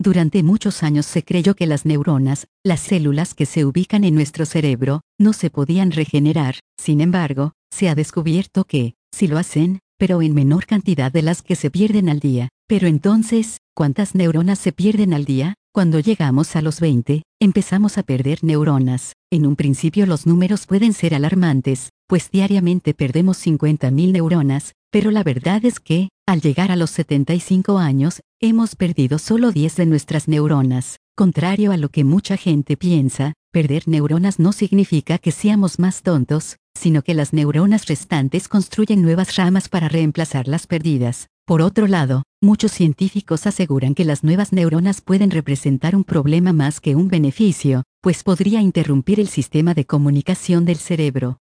Durante muchos años se creyó que las neuronas, las células que se ubican en nuestro cerebro, no se podían regenerar. Sin embargo, se ha descubierto que, sí lo hacen, pero en menor cantidad de las que se pierden al día. Pero entonces, ¿cuántas neuronas se pierden al día? Cuando llegamos a los 20, empezamos a perder neuronas. En un principio los números pueden ser alarmantes, pues diariamente perdemos 50.000 neuronas, pero la verdad es que, al llegar a los 75 años, hemos perdido solo 10 de nuestras neuronas. Contrario a lo que mucha gente piensa, perder neuronas no significa que seamos más tontos, sino que las neuronas restantes construyen nuevas ramas para reemplazar las perdidas. Por otro lado, muchos científicos aseguran que las nuevas neuronas pueden representar un problema más que un beneficio, pues podría interrumpir el sistema de comunicación del cerebro.